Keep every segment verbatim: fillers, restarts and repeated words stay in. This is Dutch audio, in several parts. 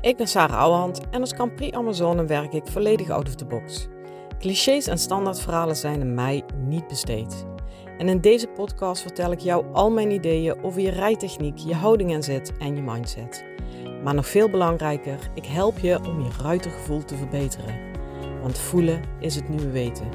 Ik ben Sarah Ouwehand en als Grand Prix Amazone werk ik volledig out of the box. Clichés en standaardverhalen zijn aan mij niet besteed. En in deze podcast vertel ik jou al mijn ideeën over je rijtechniek, je houding en zit en je mindset. Maar nog veel belangrijker, ik help je om je ruitergevoel te verbeteren. Want voelen is het nieuwe weten.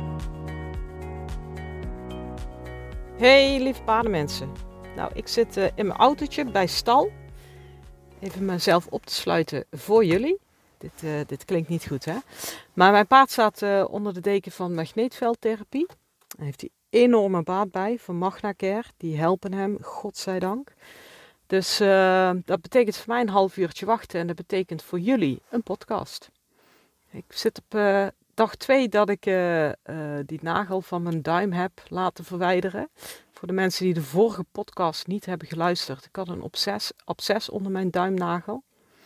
Hey lieve paardenmensen. Nou, ik zit uh, in mijn autootje bij stal. Even mezelf op te sluiten voor jullie. Dit, uh, dit klinkt niet goed, hè? Maar mijn paard staat uh, onder de deken van magneetveldtherapie. Daar heeft hij enorme baat bij van MagnaCare. Die helpen hem, godzijdank. Dus uh, dat betekent voor mij een half uurtje wachten. En dat betekent voor jullie een podcast. Ik zit op uh, dag twee dat ik uh, uh, die nagel van mijn duim heb laten verwijderen. Voor de mensen die de vorige podcast niet hebben geluisterd. Ik had een obses, obses onder mijn duimnagel.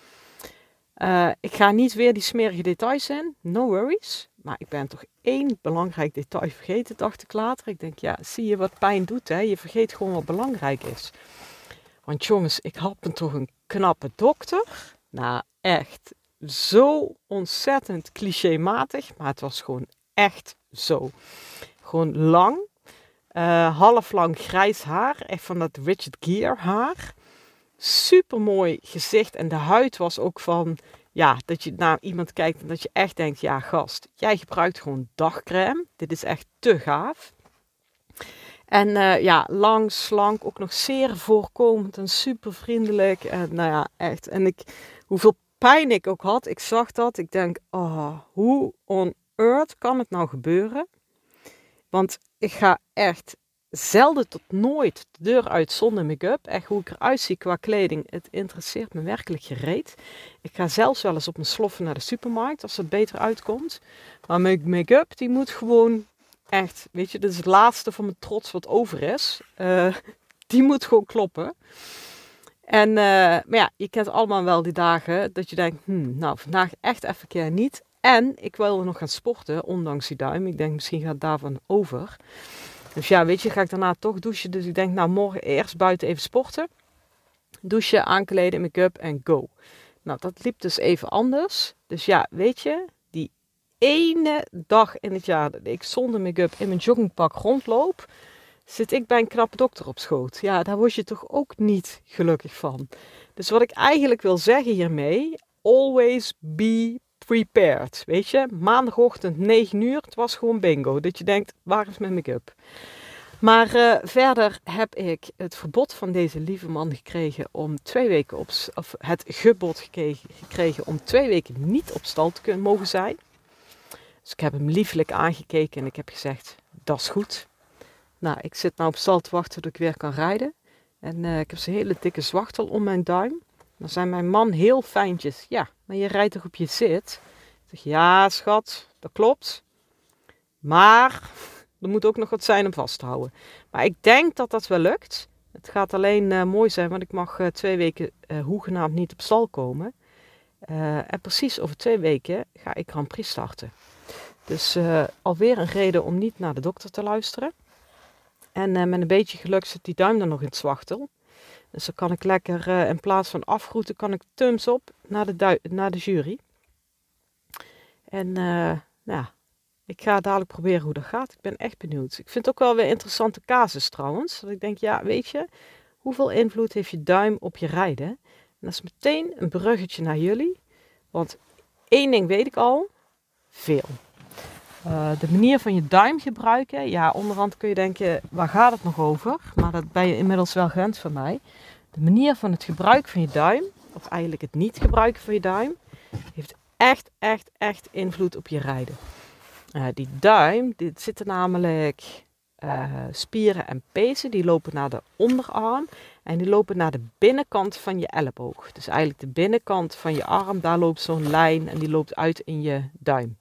Uh, ik ga niet weer die smerige details in. No worries. Maar ik ben toch één belangrijk detail vergeten, dacht ik later. Ik denk, ja, zie je wat pijn doet, hè? Je vergeet gewoon wat belangrijk is. Want jongens, ik had me toch een knappe dokter. Nou, echt zo ontzettend clichématig. Maar het was gewoon echt zo. Gewoon lang. Uh, half lang grijs haar, echt van dat Richard Gere haar. Super mooi gezicht en de huid was ook van, ja, dat je naar iemand kijkt en dat je echt denkt, ja gast, jij gebruikt gewoon dagcrème. Dit is echt te gaaf. En uh, ja, lang, slank, ook nog zeer voorkomend en super vriendelijk. En nou ja, echt. En ik, hoeveel pijn ik ook had, ik zag dat. Ik denk, oh, hoe on earth kan het nou gebeuren? Want ik ga echt zelden tot nooit de deur uit zonder make-up. Echt hoe ik eruit zie qua kleding, het interesseert me werkelijk gereed. Ik ga zelfs wel eens op mijn sloffen naar de supermarkt als het beter uitkomt. Maar mijn make-up die moet gewoon echt, weet je, dit is het laatste van mijn trots wat over is. Uh, die moet gewoon kloppen. En, uh, maar ja, je kent allemaal wel die dagen dat je denkt, hmm, nou vandaag echt even keer niet. En ik wilde nog gaan sporten, ondanks die duim. Ik denk, misschien gaat het daarvan over. Dus ja, weet je, ga ik daarna toch douchen. Dus ik denk, nou, morgen eerst buiten even sporten. Douchen, aankleden, make-up en go. Nou, dat liep dus even anders. Dus ja, weet je, die ene dag in het jaar dat ik zonder make-up in mijn joggingpak rondloop, zit ik bij een knappe dokter op schoot. Ja, daar word je toch ook niet gelukkig van. Dus wat ik eigenlijk wil zeggen hiermee, always be prepared, weet je, maandagochtend negen uur, het was gewoon bingo. Dat je denkt, waar is mijn make-up? Maar uh, verder heb ik het verbod van deze lieve man gekregen om twee weken op, of het gebod gekregen, gekregen om twee weken niet op stal te kunnen mogen zijn. Dus ik heb hem liefelijk aangekeken en ik heb gezegd, dat is goed. Nou, ik zit nou op stal te wachten tot ik weer kan rijden. En uh, ik heb zo'n hele dikke zwachtel om mijn duim. Dan zijn mijn man heel fijntjes. Ja, maar je rijdt toch op je zit? Ik zeg, ja schat, dat klopt. Maar er moet ook nog wat zijn om vast te houden. Maar ik denk dat dat wel lukt. Het gaat alleen uh, mooi zijn, want ik mag uh, twee weken uh, hoegenaamd niet op stal komen. Uh, en precies over twee weken ga ik Grand Prix starten. Dus uh, alweer een reden om niet naar de dokter te luisteren. En uh, met een beetje geluk zit die duim dan nog in het zwachtel. Dus dan kan ik lekker, uh, in plaats van afgroeten, kan ik thumbs op naar de, du- naar de jury. En uh, nou ja, ik ga dadelijk proberen hoe dat gaat. Ik ben echt benieuwd. Ik vind het ook wel weer een interessante casus trouwens. Dat ik denk, ja, weet je, hoeveel invloed heeft je duim op je rijden? En dat is meteen een bruggetje naar jullie. Want één ding weet ik al, veel. Uh, de manier van je duim gebruiken, ja, onderhand kun je denken, waar gaat het nog over? Maar dat ben je inmiddels wel gewend van mij. De manier van het gebruik van je duim, of eigenlijk het niet gebruiken van je duim, heeft echt, echt, echt invloed op je rijden. Uh, die duim, dit zitten namelijk uh, spieren en pezen, die lopen naar de onderarm en die lopen naar de binnenkant van je elleboog. Dus eigenlijk de binnenkant van je arm, daar loopt zo'n lijn en die loopt uit in je duim.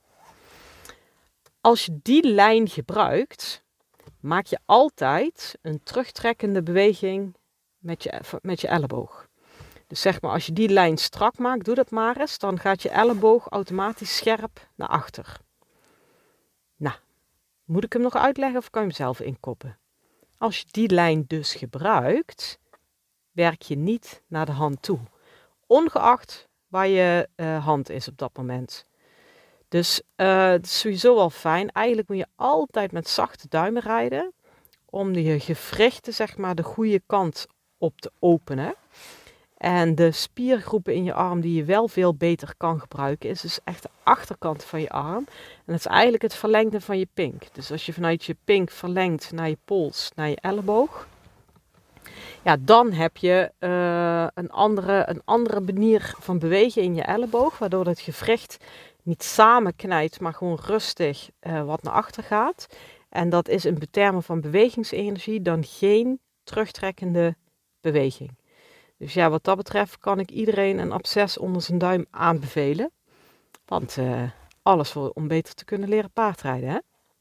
Als je die lijn gebruikt, maak je altijd een terugtrekkende beweging met je, met je elleboog. Dus zeg maar, als je die lijn strak maakt, doe dat maar eens, dan gaat je elleboog automatisch scherp naar achter. Nou, moet ik hem nog uitleggen of kan je hem zelf inkoppen? Als je die lijn dus gebruikt, werk je niet naar de hand toe. Ongeacht waar je uh, hand is op dat moment. Dus uh, het is sowieso wel fijn. Eigenlijk moet je altijd met zachte duimen rijden. Om je gewrichten zeg maar de goede kant op te openen. En de spiergroepen in je arm die je wel veel beter kan gebruiken, is dus echt de achterkant van je arm. En dat is eigenlijk het verlengde van je pink. Dus als je vanuit je pink verlengt naar je pols, naar je elleboog. Ja, dan heb je uh, een, andere, een andere manier van bewegen in je elleboog. Waardoor het gewricht niet samenknijpt, maar gewoon rustig uh, wat naar achter gaat. En dat is in termen van bewegingsenergie dan geen terugtrekkende beweging. Dus ja, wat dat betreft kan ik iedereen een absces onder zijn duim aanbevelen. Want uh, alles voor, om beter te kunnen leren paardrijden. Hè?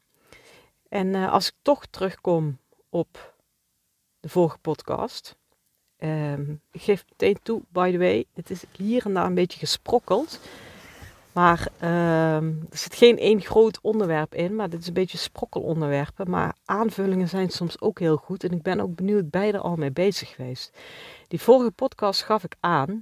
En uh, als ik toch terugkom op de vorige podcast. Um, ik geef meteen toe, by the way, het is hier en daar een beetje gesprokkeld. Maar um, er zit geen één groot onderwerp in, maar dit is een beetje sprokkelonderwerpen. Maar aanvullingen zijn soms ook heel goed en ik ben ook benieuwd beide al mee bezig geweest. Die vorige podcast gaf ik aan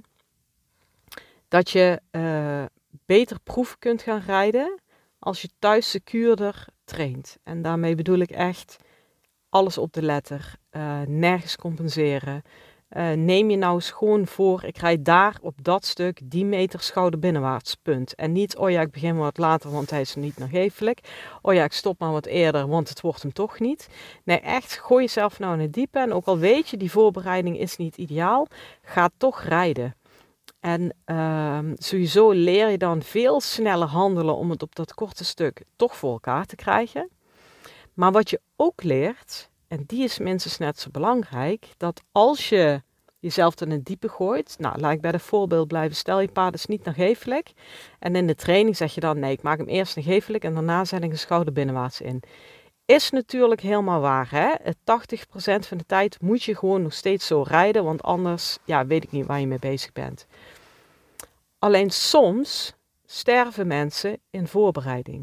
dat je uh, beter proef kunt gaan rijden als je thuis secuurder traint. En daarmee bedoel ik echt alles op de letter, uh, nergens compenseren. Uh, neem je nou eens gewoon voor, ik rijd daar op dat stuk die meter schouder binnenwaarts, punt. En niet, oh ja, ik begin wat later, want hij is niet nagevelijk. Oh ja, ik stop maar wat eerder, want het wordt hem toch niet. Nee, echt, gooi jezelf nou in het diepe. En ook al weet je, die voorbereiding is niet ideaal, ga toch rijden. En uh, sowieso leer je dan veel sneller handelen om het op dat korte stuk toch voor elkaar te krijgen. Maar wat je ook leert, en die is minstens net zo belangrijk, dat als je jezelf in het diepe gooit, nou laat ik bij het voorbeeld blijven, stel je paard is niet nagevelijk en in de training zeg je dan nee, ik maak hem eerst nagevelijk en daarna zet ik een schouder binnenwaarts in. Is natuurlijk helemaal waar, hè? tachtig procent van de tijd moet je gewoon nog steeds zo rijden, want anders ja, weet ik niet waar je mee bezig bent. Alleen soms sterven mensen in voorbereiding.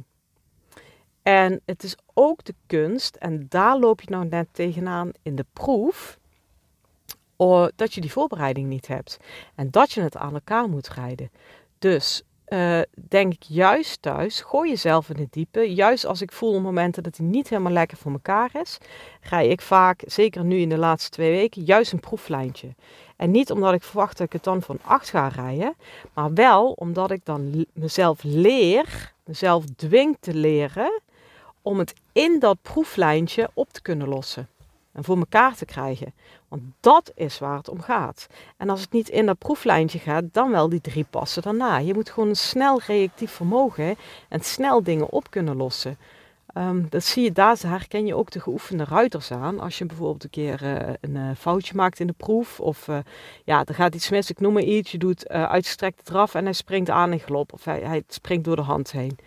En het is ook de kunst, en daar loop je nou net tegenaan in de proef, oh, dat je die voorbereiding niet hebt. En dat je het aan elkaar moet rijden. Dus uh, denk ik juist thuis, gooi jezelf in het diepe. Juist als ik voel op momenten dat het niet helemaal lekker voor elkaar is, rij ik vaak, zeker nu in de laatste twee weken, juist een proeflijntje. En niet omdat ik verwacht dat ik het dan van acht ga rijden, maar wel omdat ik dan mezelf leer, mezelf dwing te leren, om het in dat proeflijntje op te kunnen lossen. En voor elkaar te krijgen. Want dat is waar het om gaat. En als het niet in dat proeflijntje gaat, dan wel die drie passen daarna. Je moet gewoon een snel reactief vermogen en snel dingen op kunnen lossen. Um, dat zie je, daar herken je ook de geoefende ruiters aan. Als je bijvoorbeeld een keer uh, een uh, foutje maakt in de proef. Of uh, ja, er gaat iets mis, ik noem maar iets. Je doet uh, uitgestrekte draf en hij springt aan in galop. Of hij, hij springt door de hand heen.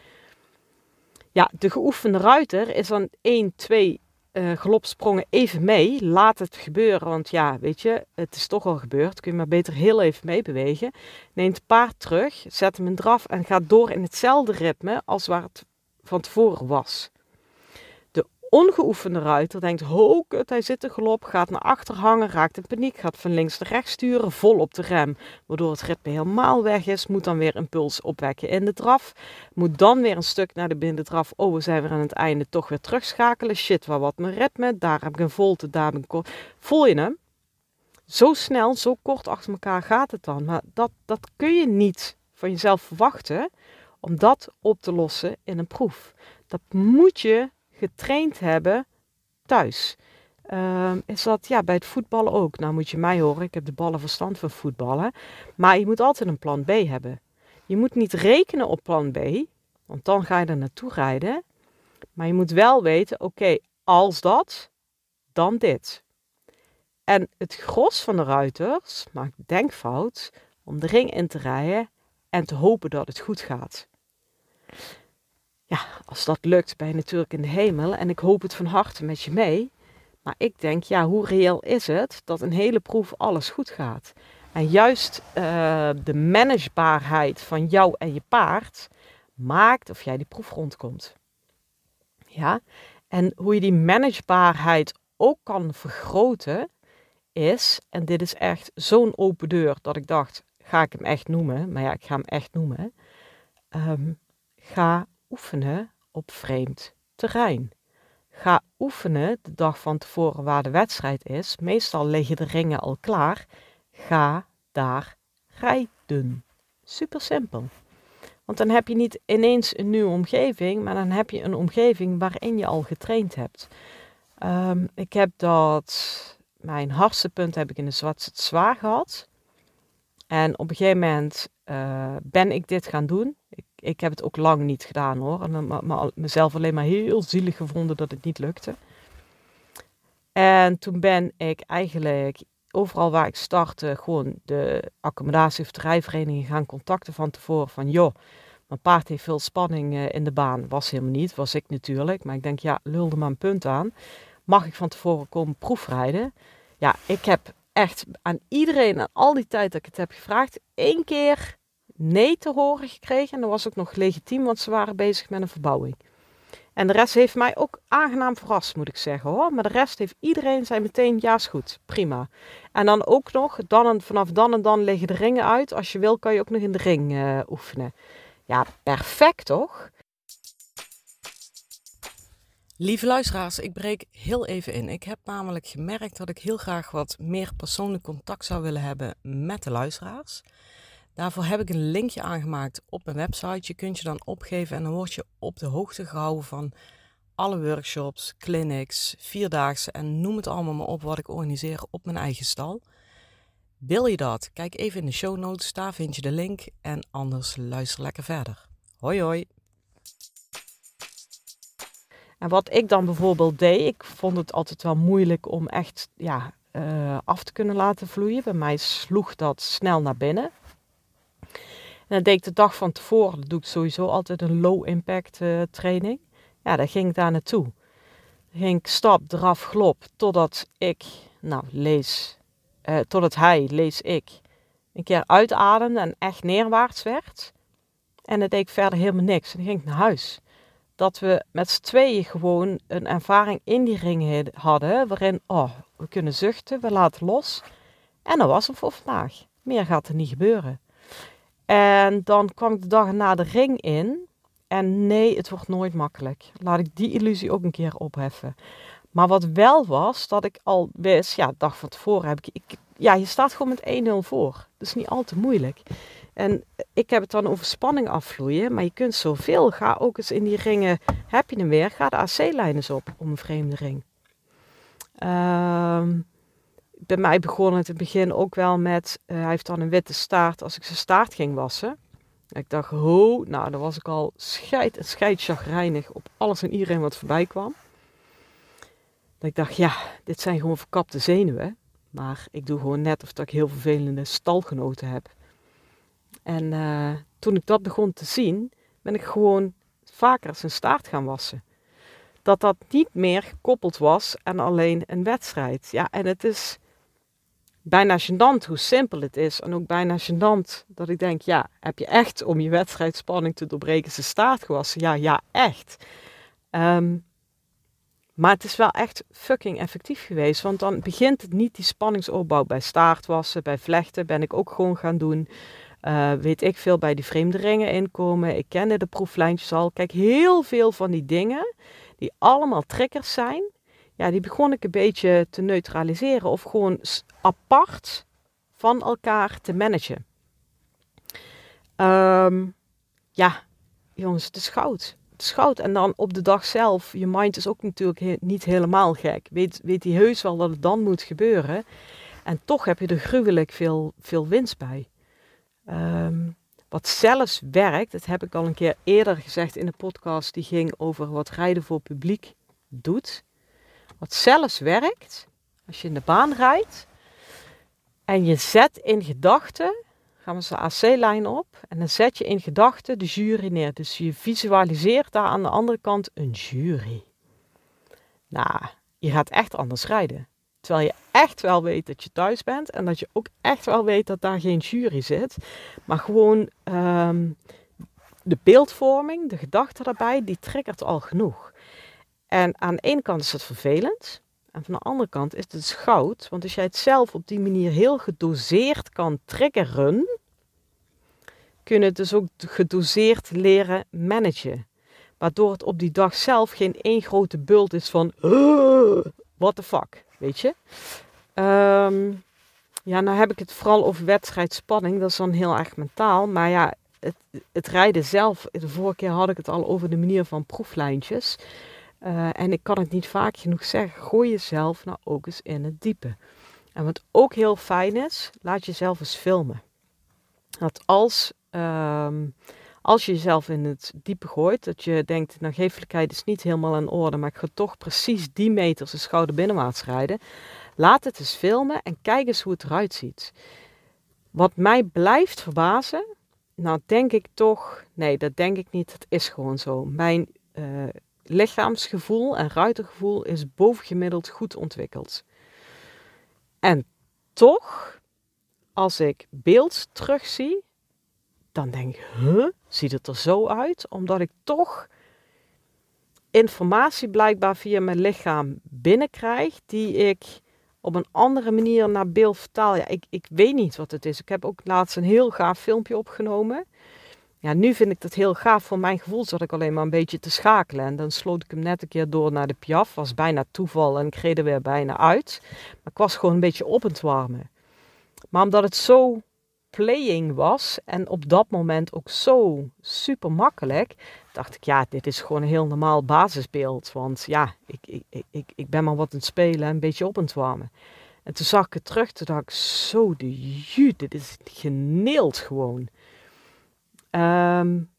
Ja, de geoefende ruiter is dan één, twee uh, galopsprongen even mee. Laat het gebeuren, want ja, weet je, het is toch al gebeurd. Kun je maar beter heel even meebewegen. Neemt het paard terug, zet hem in draf en gaat door in hetzelfde ritme als waar het van tevoren was. De ongeoefende ruiter denkt, ho kut, hij zit in galop, gaat naar achter hangen, raakt in paniek, gaat van links naar rechts sturen, vol op de rem. Waardoor het ritme helemaal weg is, moet dan weer een puls opwekken in de draf. Moet dan weer een stuk naar de binnendraf, oh we zijn weer aan het einde, toch weer terugschakelen. Shit, waar wat mijn ritme, daar heb ik een volte, daar heb ik een kort. Voel je hem? Zo snel, zo kort achter elkaar gaat het dan. Maar dat, dat kun je niet van jezelf verwachten om dat op te lossen in een proef. Dat moet je getraind hebben thuis. Uh, is dat ja, bij het voetballen ook. Nou moet je mij horen, ik heb de ballen verstand van voetballen. Maar je moet altijd een plan B hebben. Je moet niet rekenen op plan B, want dan ga je er naartoe rijden. Maar je moet wel weten, oké, okay, als dat, dan dit. En het gros van de ruiters maakt denkfout om de ring in te rijden en te hopen dat het goed gaat. Ja, als dat lukt ben je natuurlijk in de hemel en ik hoop het van harte met je mee. Maar ik denk, ja, hoe reëel is het dat een hele proef alles goed gaat? En juist uh, de managebaarheid van jou en je paard maakt of jij die proef rondkomt. Ja, en hoe je die managebaarheid ook kan vergroten is, en dit is echt zo'n open deur dat ik dacht, ga ik hem echt noemen, maar ja, ik ga hem echt noemen. Um, ga oefenen op vreemd terrein. Ga oefenen de dag van tevoren waar de wedstrijd is. Meestal liggen de ringen al klaar. Ga daar rijden. Super simpel. Want dan heb je niet ineens een nieuwe omgeving, maar dan heb je een omgeving waarin je al getraind hebt. Um, ik heb dat, mijn hardste punt heb ik in de Zwarte Zwaar gehad. En op een gegeven moment uh, ben ik dit gaan doen. Ik, ik heb het ook lang niet gedaan hoor. En me, me, mezelf alleen maar heel zielig gevonden dat het niet lukte. En toen ben ik eigenlijk overal waar ik startte gewoon de accommodatie- of rijvereniging gaan contacten van tevoren. Van joh, mijn paard heeft veel spanning uh, in de baan. Was helemaal niet, was ik natuurlijk. Maar ik denk ja, lulde maar een punt aan. Mag ik van tevoren komen proefrijden? Ja, ik heb echt aan iedereen, aan al die tijd dat ik het heb gevraagd, één keer nee te horen gekregen. En dat was ook nog legitiem, want ze waren bezig met een verbouwing. En de rest heeft mij ook aangenaam verrast, moet ik zeggen hoor. Maar de rest heeft iedereen zei meteen, ja is goed, prima. En dan ook nog, dan en, vanaf dan en dan liggen de ringen uit. Als je wil kan je ook nog in de ring uh, oefenen. Ja, perfect toch? Lieve luisteraars, ik breek heel even in. Ik heb namelijk gemerkt dat ik heel graag wat meer persoonlijk contact zou willen hebben met de luisteraars. Daarvoor heb ik een linkje aangemaakt op mijn website. Je kunt je dan opgeven en dan word je op de hoogte gehouden van alle workshops, clinics, vierdaagse en noem het allemaal maar op wat ik organiseer op mijn eigen stal. Wil je dat? Kijk even in de show notes, daar vind je de link en anders luister lekker verder. Hoi hoi! En wat ik dan bijvoorbeeld deed, ik vond het altijd wel moeilijk om echt ja, uh, af te kunnen laten vloeien. Bij mij sloeg dat snel naar binnen. En dat deed ik de dag van tevoren, dat doe ik sowieso altijd een low impact uh, training. Ja, daar ging ik daar naartoe. Dan ging ik stap, draf, glop, totdat ik, nou lees, uh, totdat hij, lees ik, een keer uitademde en echt neerwaarts werd. En dan deed ik verder helemaal niks. En dan ging ik naar huis. Dat we met z'n tweeën gewoon een ervaring in die ring hadden, waarin, oh, we kunnen zuchten, we laten los. En dat was het voor vandaag. Meer gaat er niet gebeuren. En dan kwam ik de dag na de ring in. En nee, het wordt nooit makkelijk. Laat ik die illusie ook een keer opheffen. Maar wat wel was, dat ik al wist, ja, de dag van tevoren heb ik, ik ja, je staat gewoon met één nul voor. Dat is niet al te moeilijk. En ik heb het dan over spanning afvloeien, maar je kunt zoveel. Ga ook eens in die ringen, heb je hem weer, ga de A C-lijn eens op om een vreemde ring. Um, bij mij begon het in het begin ook wel met, uh, hij heeft dan een witte staart als ik zijn staart ging wassen. Ik dacht, ho, nou dan was ik al scheid en scheidchagrijnig op alles en iedereen wat voorbij kwam. Dat ik dacht, ja, dit zijn gewoon verkapte zenuwen. Maar ik doe gewoon net of dat ik heel vervelende stalgenoten heb. En uh, toen ik dat begon te zien, ben ik gewoon vaker zijn staart gaan wassen. Dat dat niet meer gekoppeld was aan alleen een wedstrijd. Ja, en het is bijna gênant hoe simpel het is. En ook bijna gênant dat ik denk, ja, heb je echt om je wedstrijdspanning te doorbreken zijn staart gewassen? Ja, ja, echt. Um, maar het is wel echt fucking effectief geweest. Want dan begint het niet die spanningsopbouw bij staartwassen, bij vlechten ben ik ook gewoon gaan doen. Uh, weet ik veel bij die vreemde ringen inkomen. Ik kende de proeflijntjes al. Kijk, heel veel van die dingen, die allemaal triggers zijn, ja, die begon ik een beetje te neutraliseren of gewoon apart van elkaar te managen. Um, ja, jongens, het is goud. Het is goud. En dan op de dag zelf, je mind is ook natuurlijk he- niet helemaal gek. Weet, weet hij heus wel dat het dan moet gebeuren. En toch heb je er gruwelijk veel, veel winst bij. Um, wat zelfs werkt, dat heb ik al een keer eerder gezegd in de podcast, die ging over wat rijden voor publiek doet. Wat zelfs werkt, als je in de baan rijdt en je zet in gedachten, gaan we de A C-lijn op en dan zet je in gedachten de jury neer. Dus je visualiseert daar aan de andere kant een jury. Nou, je gaat echt anders rijden. Terwijl je echt wel weet dat je thuis bent en dat je ook echt wel weet dat daar geen jury zit. Maar gewoon um, de beeldvorming, de gedachte daarbij, die triggert al genoeg. En aan de ene kant is het vervelend. En van de andere kant is het dus goud. Want als jij het zelf op die manier heel gedoseerd kan triggeren, kun je het dus ook gedoseerd leren managen. Waardoor het op die dag zelf geen één grote bult is van uh, what the fuck, weet je. Um, ja, nou heb ik het vooral over wedstrijdspanning. Dat is dan heel erg mentaal. Maar ja, het, het rijden zelf, de vorige keer had ik het al over de manier van proeflijntjes. Uh, en ik kan het niet vaak genoeg zeggen, gooi jezelf nou ook eens in het diepe. En wat ook heel fijn is, laat jezelf eens filmen. Dat als, um, als je jezelf in het diepe gooit, dat je denkt, nou geeflijkheid is niet helemaal in orde, maar ik ga toch precies die meters de schouder binnenwaarts rijden. Laat het eens filmen en kijk eens hoe het eruit ziet. Wat mij blijft verbazen, nou denk ik toch, nee dat denk ik niet, het is gewoon zo. Mijn uh, lichaamsgevoel en ruitergevoel is bovengemiddeld goed ontwikkeld. En toch, als ik beeld terugzie, dan denk ik, huh, ziet het er zo uit? Omdat ik toch informatie blijkbaar via mijn lichaam binnenkrijg, die ik op een andere manier naar beeld vertaal. Ja, ik, ik weet niet wat het is. Ik heb ook laatst een heel gaaf filmpje opgenomen. Ja, nu vind ik dat heel gaaf. Voor mijn gevoel zat ik alleen maar een beetje te schakelen. En dan sloot ik hem net een keer door naar de Piaf. Was bijna toeval en ik reed er weer bijna uit. Maar ik was gewoon een beetje op het warmen. Maar omdat het zo playing was en op dat moment ook zo super makkelijk, dacht ik, ja, dit is gewoon een heel normaal basisbeeld. Want ja, ik, ik, ik, ik ben maar wat aan het spelen en een beetje op het warmen. En toen zag ik het terug, toen dacht ik, zo de jut, dit is geneeld gewoon. Um,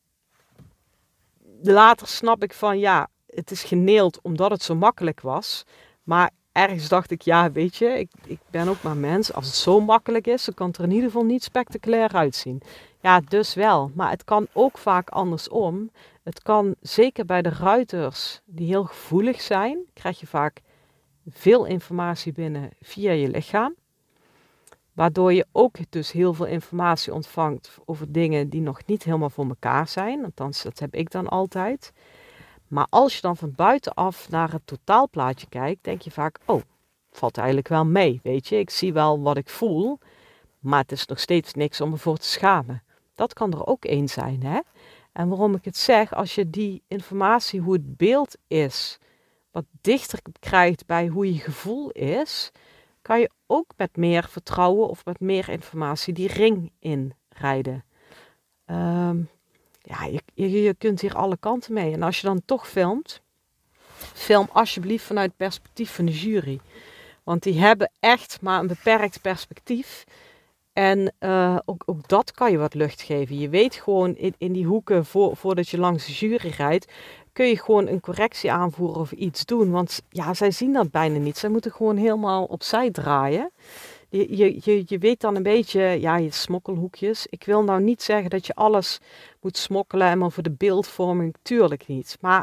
later snap ik van, ja, het is geneeld omdat het zo makkelijk was. Maar ergens dacht ik, ja, weet je, ik, ik ben ook maar mens. Als het zo makkelijk is, dan kan het er in ieder geval niet spectaculair uitzien. Ja, dus wel. Maar het kan ook vaak andersom. Het kan, zeker bij de ruiters die heel gevoelig zijn, krijg je vaak veel informatie binnen via je lichaam. Waardoor je ook dus heel veel informatie ontvangt over dingen die nog niet helemaal voor elkaar zijn. Althans, dat heb ik dan altijd. Maar als je dan van buitenaf naar het totaalplaatje kijkt, denk je vaak, oh, valt eigenlijk wel mee, weet je. Ik zie wel wat ik voel, maar het is nog steeds niks om me voor te schamen. Dat kan er ook één zijn, hè. En waarom ik het zeg, als je die informatie, hoe het beeld is, wat dichter krijgt bij hoe je gevoel is, kan je ook met meer vertrouwen of met meer informatie die ring inrijden. Um, ja, je, je, je kunt hier alle kanten mee. En als je dan toch filmt, film alsjeblieft vanuit het perspectief van de jury. Want die hebben echt maar een beperkt perspectief. En uh, ook, ook dat kan je wat lucht geven. Je weet gewoon in, in die hoeken, voor, voordat je langs de jury rijdt, kun je gewoon een correctie aanvoeren of iets doen. Want ja, zij zien dat bijna niet. Zij moeten gewoon helemaal opzij draaien. Je, je, je, je weet dan een beetje, ja, je smokkelhoekjes. Ik wil nou niet zeggen dat je alles moet smokkelen en maar voor de beeldvorming, tuurlijk niet. Maar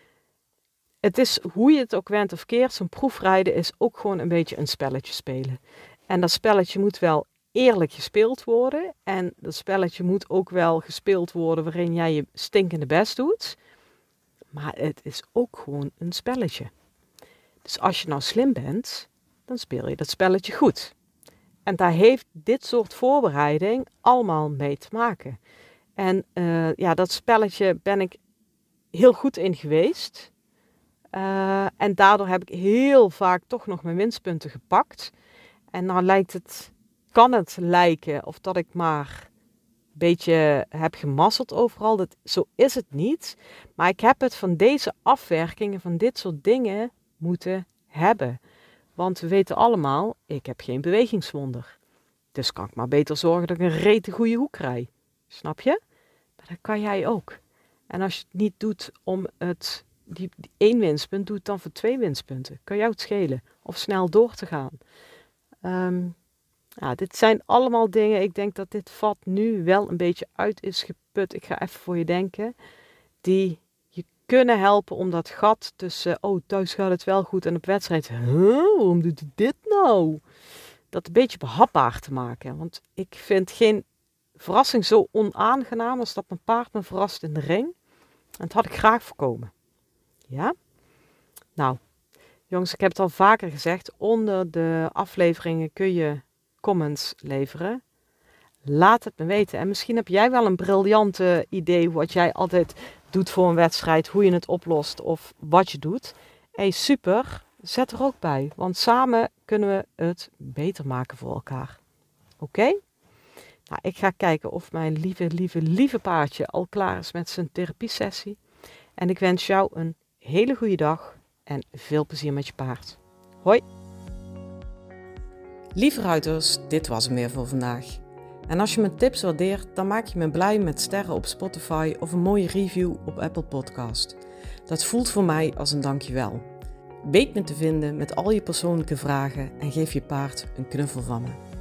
het is, hoe je het ook went of keert, zo'n proefrijden is ook gewoon een beetje een spelletje spelen. En dat spelletje moet wel eerlijk gespeeld worden. En dat spelletje moet ook wel gespeeld worden waarin jij je stinkende best doet. Maar het is ook gewoon een spelletje. Dus als je nou slim bent, dan speel je dat spelletje goed. En daar heeft dit soort voorbereiding allemaal mee te maken. En uh, ja, dat spelletje ben ik heel goed in geweest. Uh, en daardoor heb ik heel vaak toch nog mijn winstpunten gepakt. En nou lijkt het, kan het lijken of dat ik maar een beetje heb gemasseld overal. Dat, zo is het niet. Maar ik heb het van deze afwerkingen, van dit soort dingen moeten hebben. Want we weten allemaal, ik heb geen bewegingswonder. Dus kan ik maar beter zorgen dat ik een rete goede hoek krijg. Snap je? Maar dat kan jij ook. En als je het niet doet om het, die, die één winstpunt, doe het dan voor twee winstpunten. Kan jou het schelen. Of snel door te gaan. Um, ja, dit zijn allemaal dingen. Ik denk dat dit vat nu wel een beetje uit is geput. Ik ga even voor je denken. Die je kunnen helpen om dat gat tussen, oh, thuis gaat het wel goed en op wedstrijd, huh, waarom doet hij dit nou? Dat een beetje behapbaar te maken. Want ik vind geen verrassing zo onaangenaam als dat mijn paard me verrast in de ring. En dat had ik graag voorkomen. Ja? Nou, jongens, ik heb het al vaker gezegd. Onder de afleveringen kun je comments leveren. Laat het me weten. En misschien heb jij wel een briljante idee wat jij altijd doet voor een wedstrijd, hoe je het oplost of wat je doet. Hey, super, zet er ook bij, want samen kunnen we het beter maken voor elkaar. Oké? Okay? Nou, ik ga kijken of mijn lieve, lieve, lieve paardje al klaar is met zijn therapiesessie. En ik wens jou een hele goede dag en veel plezier met je paard. Hoi! Lieve ruiters, dit was hem weer voor vandaag. En als je mijn tips waardeert, dan maak je me blij met sterren op Spotify of een mooie review op Apple Podcast. Dat voelt voor mij als een dankjewel. Weet me te vinden met al je persoonlijke vragen en geef je paard een knuffel van me.